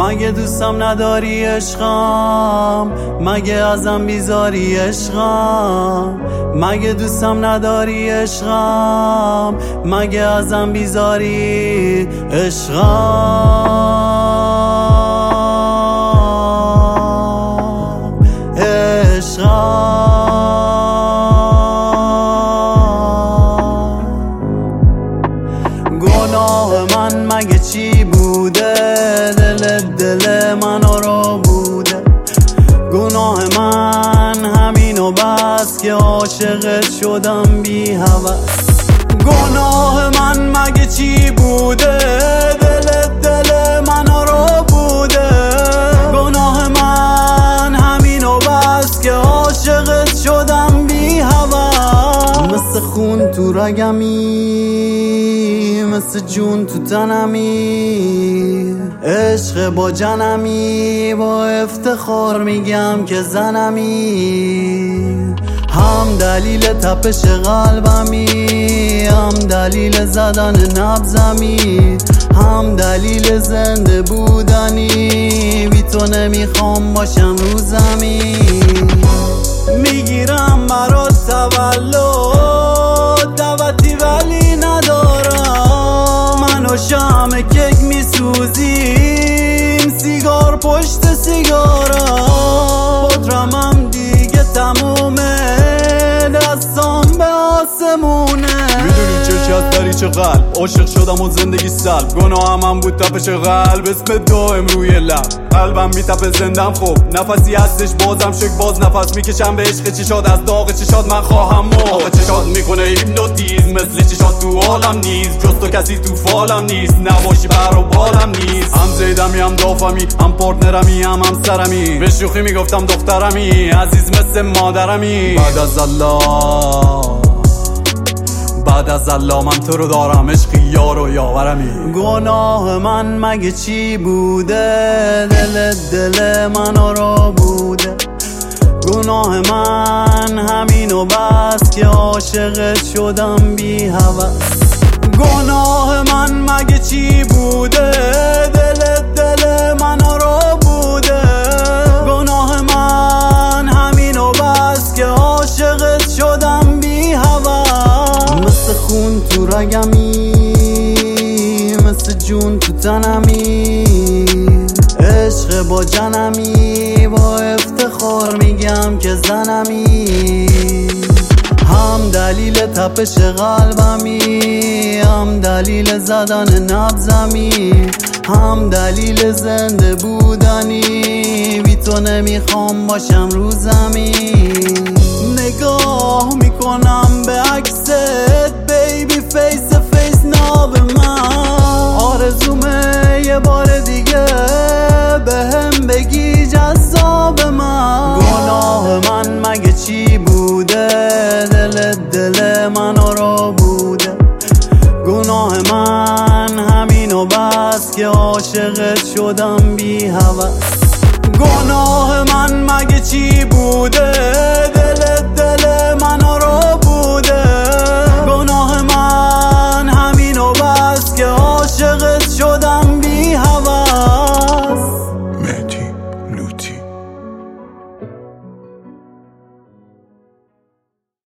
مگه دوستم نداری عشقم؟ مگه ازم بیزاری عشقم؟ مگه دوستم نداری عشقم؟ مگه ازم بیزاری عشقم؟ گناه من مگه چی بوده؟ دل منو رو بوده. گناه من همینو بس که عاشقت شدم بی هوس. گناه من مگه چی بوده؟ دل منو رو بوده. گناه من همینو بس که عاشقت شدم بی هوس. مثل خون تو رگمی، مثل جون تو تنمی، عشق با جنمی، با افتخار میگم که زنمی. هم دلیل تپش قلبمی، هم دلیل زدن نبضمی، هم دلیل زنده بودنی. بی تو نمیخوام باشم رو زمین. میگیرم برات تولد دعوتی ولی ندارم. من و شمع کیک میسوزیم، سیگار پشت سیگارم. پدرمم دیگه تمومه، دستام به آسمونه. میدونی چه شد داری چه قلب عاشق شدم و زندگی سلب. گناهم من بود تپش قلب، اسم دائم روی لب. قلبم میتپه زندم خوب، نفسی هستش بازم شک باز نفس میکشم به عشق چشاد. از داغ چشاد من خواهم مرد. چشاد میکنه هیپنوتیزم، مثل چشاد تو حالم نیست. جز تو کسی تو فالم نیست، نباشی بر و بالم نیست. هم زیدمی هم دافمی، هم پارتنرمی هم همسرمی. به شوخی میگفتم دخترمی، عزیز مثل مادرمی. بعد از الله من تو رو دارم، عشقی یار و یاورمی. گناه من مگه چی بوده؟ دل منو رو بوده. گناه من همینو بس که عاشقت شدم بی هوس. گناه من مگه چی بوده؟ دل منو رو بوده. گناه من همینو بس که عاشقت شدم بی هوس. مثل خون تو رگمی، مثل جون تو تنمی، عشق با جنمی، با افتخار میگم که زنمی. هم دلیل تپش قلبمی، هم دلیل زدن نبضمی، هم دلیل زنده بودنی. بی تو نمیخوام باشم رو زمین. نگاه میکنم به عکست بیبی فیس ناب من. آرزومه یه بار دیگه بهم بگی جذاب من. گناه من مگه چی بوده؟ دل منو رو بوده. گناه من همینو بس که عاشقت شدم بی هوس. گناه من مگه چی بوده؟